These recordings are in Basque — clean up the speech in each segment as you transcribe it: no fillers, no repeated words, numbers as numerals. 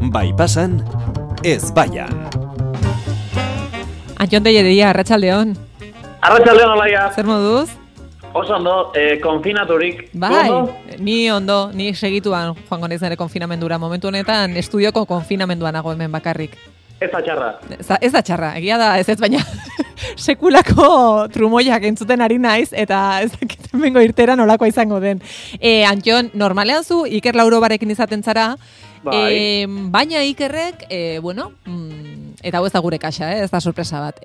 bai pasan, ez baian. Antion Tellería, arratsaldeon. Arratsaldeon, Olaia. Zer moduz? Oso ondo, konfinaturik. Bai, ni ondo, ni segituan joango naiz nire konfinamendura. Momentu honetan estudioko konfinamenduan nago hemen bakarrik. Ez da txarra. Ez da txarra, egia da ez baina sekulako trumoiak entzuten ari naiz eta ez dakit bengo irtera nolakoa izango den. Antion, normalean zu Iker Laurobarekin izaten zara, Bai. baina Ikerrek, bueno, eta hau ez da gure kaxa, ez da sorpresa bat.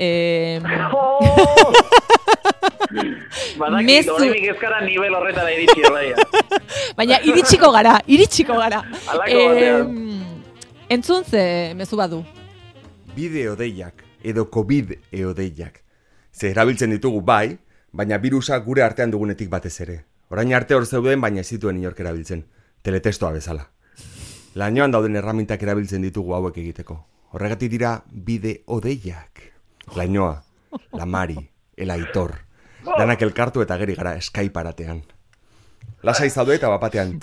Badakit, horrenik ezkara nivel horretara iritsi, Olaia. Baina iritsiko gara. Halako batean. Entzun ze mezu badu. Bideo-deiak edo COVID-eodeiak. Ze erabiltzen ditugu bai, baina birusa gure artean dugunetik batez ere. Orain arte hor zeuden, baina ez zituen inork erabiltzen. Teletestoa bezala. Lainoan dauden erramintak erabiltzen ditugu hauek egiteko. Horregatik dira bideo-deiak. Lainoa, la Mari, el Aitor. Danak elkartu eta geri gara Skype aratean. Lasai zaude eta bapatean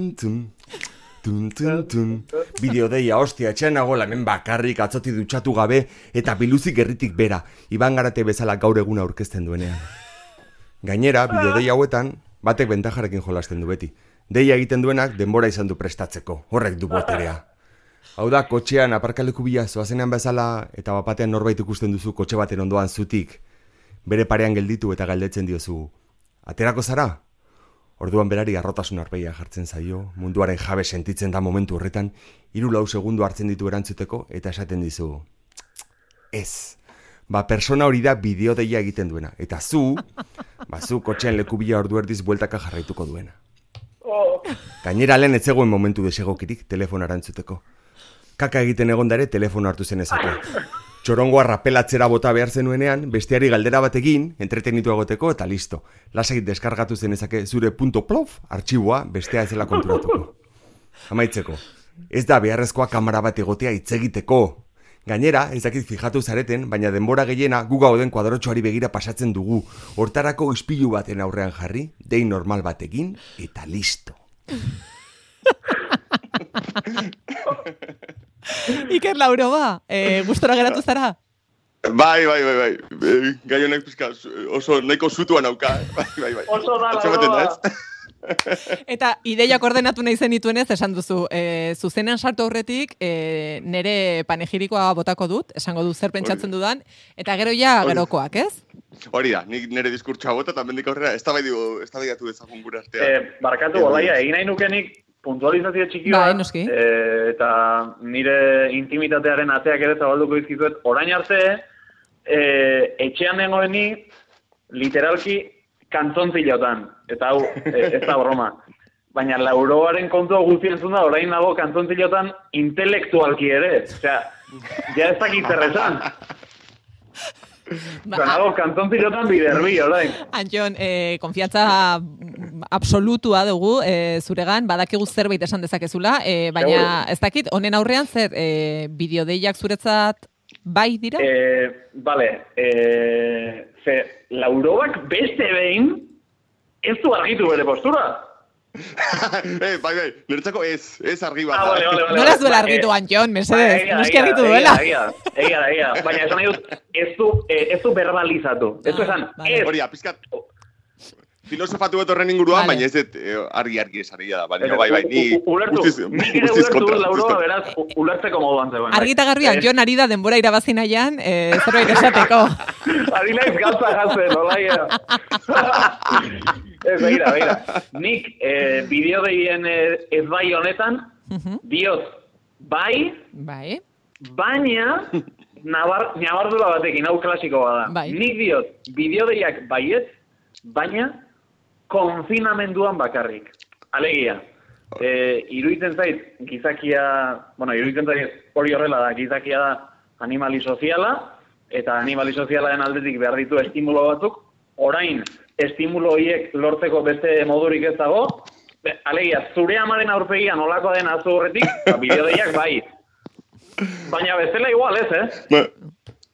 Bideodeia, hostia, etxean nagoela hemen bakarrik atzoti dutxatu gabe eta biluzik gerritik bera, Iban Garate bezala gaur eguna aurkezten duenean. Gainera, bideodeia hauetan, batek bentajarekin jolasten du beti. Deia egiten duenak denbora izan du prestatzeko, horrek du boterea. Hau da, kotxean aparkaleku bila zoazenean bezala eta bapatean norbait ikusten duzu kotxe baten ondoan zutik, bere parean gelditu eta galdetzen diozu, aterako zara? Orduan berari arrotasun arpegia jartzen zaio, munduaren jabe sentitzen da momentu horretan, 3-4 segundu hartzen ditu erantzuteko eta esaten dizu, ez, persona hori da bideodeia egiten duena, eta zu kotxean leku bila ordu erdiz bueltaka jarraituko duena. Gainera lehen ez zegoen momentu desegokirik telefono erantzuteko. Kaka egiten egondare telefono hartu zen ezako. Txorongoa rapelatzera bota behar zenuenean, besteari galdera bat egin, entretenitu egoteko eta listo. Lasait deskargatu zenezake zure .plof artxiboa bestea ezela konturatuko. Amaitzeko, ez da beharrezkoa kamera bat egotea hitz egiteko. Gainera, ez dakit fijatu zareten, baina denbora gehiena gu gauden kuadrotxoari begira pasatzen dugu. Hortarako ispilu baten aurrean jarri, dei normal batekin, eta listo. Iker Lauroba, gustora geratu zara? Bai. Gai honek pizka oso nahiko zutua nauka. Bai. Oso da, Lauroba. Eta ideiak ordenatu nahi zenituenez esan duzu, zuzenean sartu aurretik nere panegirikoa botako dut, esango du zer pentsatzen dudan, eta gero ja gerokoak, ez? Hori da, nik nere diskurtsoa bota eta mendik aurrera eztabaidatu dezagun gure artean. Barkatu, Olaia, egin nahi nukenik puntualizazio txiki bat, noski. Eta nire intimitatearen ateak ere zabalduko izkizuet, orain arte, etxean nengoeni, literalki, kantzontzillotan, eta hau, ez da broma. Baina Lauroaren kontua guzti entzun da, orain nago kantzontzillotan intelektualki ere. Osea, ja ez dakit zer esan. Nago kantzontzillotan biderbi, orain. Antion, konfiantza absolutua dugu zuregan, badakigu zerbait esan dezakezula, baina ez dakit, honen aurrean zer bideodeiak zuretzat bai dira? Bale, ze Laurobak beste behin ez du argitu bere postura. Bai, niretzako ez argi bat. Vale. Nola zuela argitu, Antion, mesedez, noski argitu duela. Egia. Baina esan nahi dut, ez du verbalizatu. Ez du esan, ez. Hori, pizkat, filosofatu bat horren inguruan, baina ez dut argi esaria da. Bai, ni ulertu, nik ere ulertu Lauroba, beraz, ulertzeko moduan zegoen. Argita garbi, Antion ari da denbora irabazi nahian, zerbait esateko. Ari naiz gauza jatzen, Olaia. Ez, begira. Nik bideodeien ez bai honetan, diot bai, baina nabardura batekin, hau klasikoa da. Bai. Nik diot bideodeiak baiet, baina konfinamenduan bakarrik. Alegia, iruditzen zait gizakia, iruditzen zait hori horrela da, gizakia da animali soziala, eta animali sozialaren aldetik behar ditu estimulo batzuk, orain estimulo horiek lortzeko beste modurik ez dago, alegia, zure amaren aurpegian nolako den azu horretik, bideodeiak bai. Baina bezala igual ez,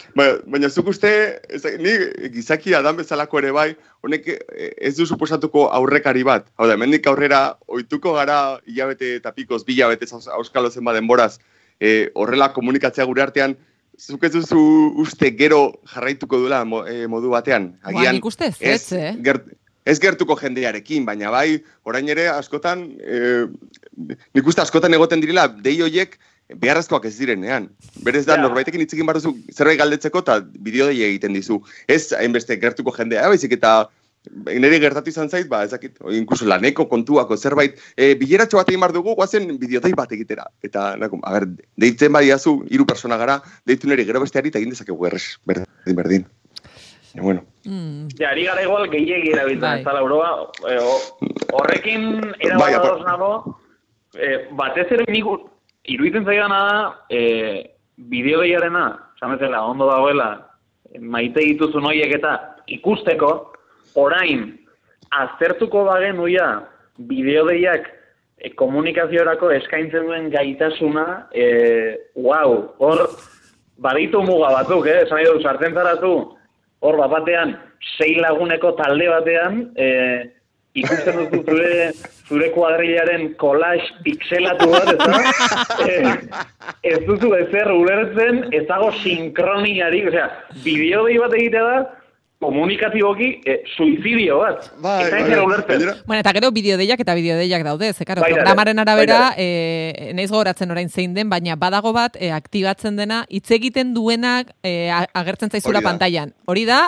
Baina zuk uste, ni gizaki Adam bezalako ere bai, honek ez du suposatuko aurrekari bat. Hau da, hemendik aurrera, ohituko gara hilabete eta pikoz, 2 hilabete auskalo zenba denboraz, horrela komunikatzea gure artean, zuk ez duzu uste gero jarraituko duela modu batean. Agian, nik uste ez, ez gertuko jendearekin, baina bai, orain ere askotan, nik uste askotan egoten direla, dei hoiek beharrezkoak ez direnean. Berez da, norbaitekin hitzekin barduzu zerbait galdetzeko eta bideo dei egiten dizu. Ez hainbeste gertuko jendea, baizik eta nire gertatu izan zait, ezakit, inkluso laneko kontuako zerbait, bileratxo bat egin bar dugu, guazen bideodei bat egitera. Eta, deitzen badiazu, 3 persona gara, deitu nire gero besteari eta egin dezakegu errez, berdin. Bueno. Ari gara igual gehiegi erabiltzen, ez da, Lauroa, horrekin erabadoz nago, batez ere nik iruditzen zaigana da, bideodeiarena, zamezela, ondo dagoela, maite dituzun horiek eta ikusteko, orain, aztertuko bagen uia, bideodeiak komunikaziorako eskaintzen duen gaitasuna, hor, baditu muga batzuk, esan nahi dut, sartzen zaratu, hor batean, 6 laguneko talde batean, ikusten duzu zure kuadrilaren collage pixelatu bat, ez duzu ezer ulertzen, ez dago sinkroniari, osea, bideodei bat egitea da, komunikatiboki, suizidio bat. Ez da ulertzen. Bueno, eta gero bideodeiak daude, zekaro, programaren arabera, neiz gogoratzen orain zein den, baina badago bat, aktibatzen dena, hitz egiten duenak agertzen zaizula pantailan. Hori da,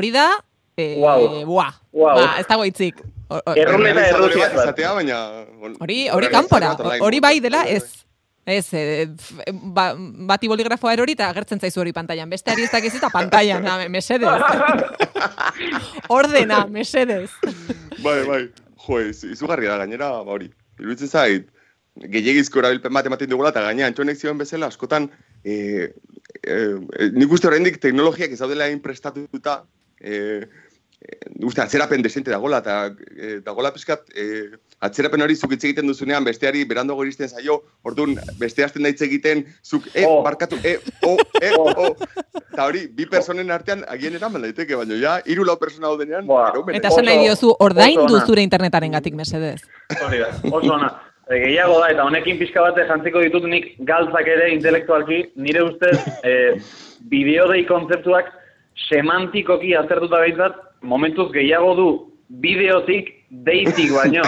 ez dago hitzik. Erruleta erruziak. Hori kanpora, hori bai dela ez. Ez, bati boligrafoa erori eta agertzen zaizu hori pantailan. Beste ari ez dakiz eta pantailan, mesedez. Ordena, mesedez. Bai. Jo, izugarri da, gainera, hori. Iruditzen zait, gehiagizko erabilpen bat ematen dugula, eta gaina Antxonek zioen bezala, askotan, nik uste oraindik teknologiak ez daudela prestatuta, atzerapen desente dagola, eta dagola pizkat, atzerapen hori zuk hitz egiten duzunean, besteari beranduago iristen zaio, orduan beste hasten da hitz egiten, zuk, barkatu, eta hori, 2 personen artean agien eraman daiteke, baina ja, 3-4 persona daudenean, eta esan nahi diozu, ordaindu zure internetaren gatik mesedez. Hori da, oso ona. Gehiago da, eta honekin pixka bate jantziko ditut nik galtzak ere intelektualki, nire ustez, bideodei kontzeptuak semantikoki aztertuta behintzat, momentuz gehiago du bideotik deitik baino.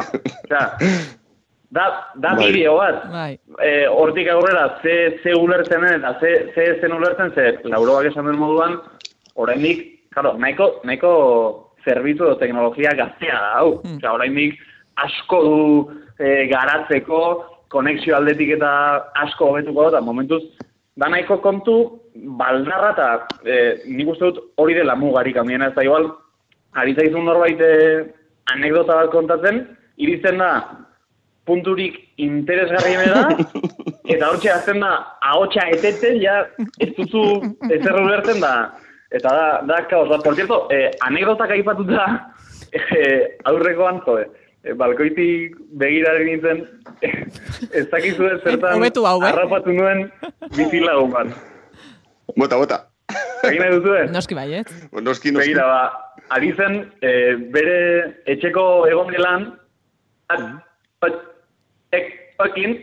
Da bideo bat. Hortik aurrera, ze ulertzen eta ze zen ulertzen, ze Lauroak esan den moduan, oraindik, nahiko zerbitzu edo teknologia gaztea da, hau. Oraindik asko du garatzeko, konexio aldetik eta asko hobetuko da, momentuz, da nahiko kontu, baldarra eta nik uste dut hori dela mugarik handiena ez da igual, ari zaizun norbait anekdota bat kontatzen, irizten da punturik interesgarriene da, eta hortxe azten da ahotsa eteten, ja ez duzu ezer ulertzen da, eta da kaos bat. Por cierto, anekdotak aipatuta aurrekoan, balkoitik begiraren nintzen, ez dakizu zertan harrapatu nuen bizilagun bat. Bota. Egin nahi duzu, Noski baiet. Noski. Begira, ari zen, bere etxeko egongelan, ekin,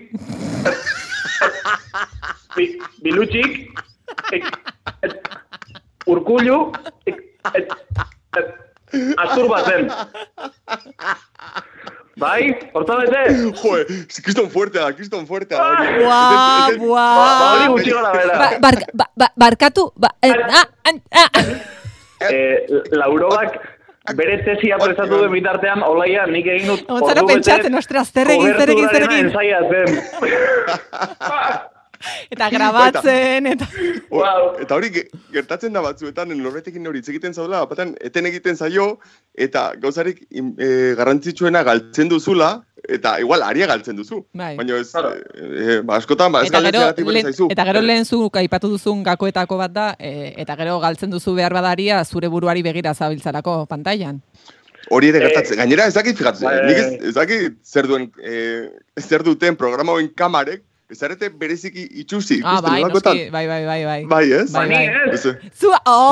bilutxik, urkullu, azur bazen. Bai, horta bete? Joe, kriston fuertea. Hori gutxi gara bera. Barkatu, Laurobak bere tesia prestatu den bitartean, olaia, nik egin dut ordu bete pentsatzen, ostras, zer egin. Eta grabatzen, eta... Eta hori, gertatzen da batzuetan, norbetekin hori hitz egiten zaudela, batean, eten egiten zaio, eta gauzarik garrantzitsuena galtzen duzula, eta igual, aria galtzen duzu. Baina ez, askotan, ez galdetzen negatiboen zaizu. Eta gero lehen zuk aipatu duzun gakoetako bat da, eta gero galtzen duzu behar badaria zure buruari begira zabiltzarako pantailan. Hori ere gertatzen. Gainera, ez dakit, fijatzen, nik ez dakit zer duten programa hoen kamarek, ezarete bereziki itxusi. Bai, noski, bai. Bai, ez? Bani, ez? Zu,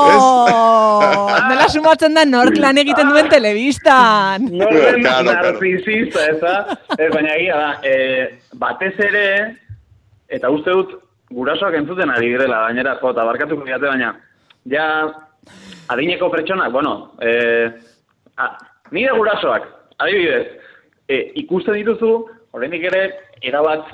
nola sumatzen da nork lan egiten duen telebistan. Norren Claro. narcisista, ez, baina egia da, batez ere, eta uste dut, gurasoak entzuten ari direla, gainera, eta barkatuko diate, baina, ja, adineko pertsonak, bueno, nire gurasoak, adibidez, ikusten dituzu, oraindik ere, erabat,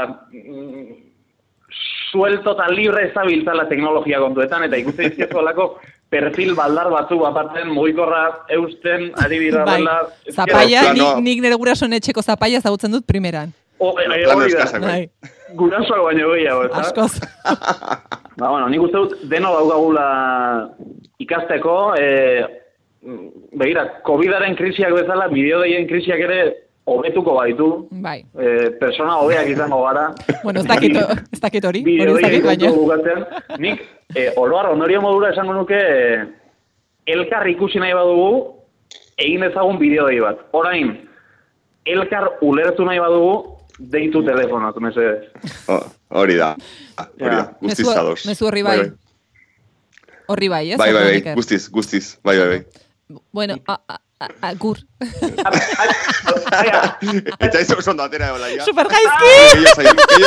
suelto eta libre ezabiltzala teknologia kontuetan, eta ikusten dizkizuelako perfil baldar batzu aparten, mugikorra eusten, adibidez, Bai, zapaia, nik nire gurasoen etxeko zapaia ezagutzen dut primeran. Plano eskasak, bai. Gurasoak baino gehiago, eta? Askoz. Bueno, nik uste dut, deno daukagula ikasteko, begira, COVID-aren krisiak bezala, bideodeien krisiak ere hobetuko baditu. Bai. Persona hobeak izango gara. Bueno, ez dakit hori ez dakit baina. Bukatzen. Nik, oroar ondorio modura esango nuke, elkar ikusi nahi badugu, egin dezagun bideodei bat. Orain, elkar ulertu nahi badugu, deitu telefonak, mesedez. Hori da, guztiz zadoz. Mezu horri bai. Horri bai, ez? Bai, guztiz, bai. Bueno, agur. Eta ez oso atera egola, ja. Super gaizki!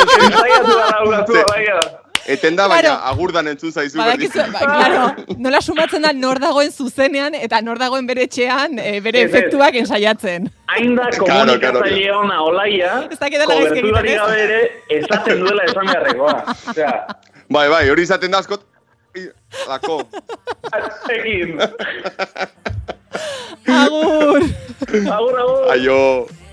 Eten da, baina agurdan entzun zaizu. Claro, nola sumatzen da nor dagoen zuzenean eta nor dagoen bere etxean bere efektuak ensaiatzen. Hain da komunikatzaile ona olaia, koberturari gabe ere esaten duela esan beharrekoa. Bai, hori izaten da askot. Lako. Ekin. Agur. Agur. Aio.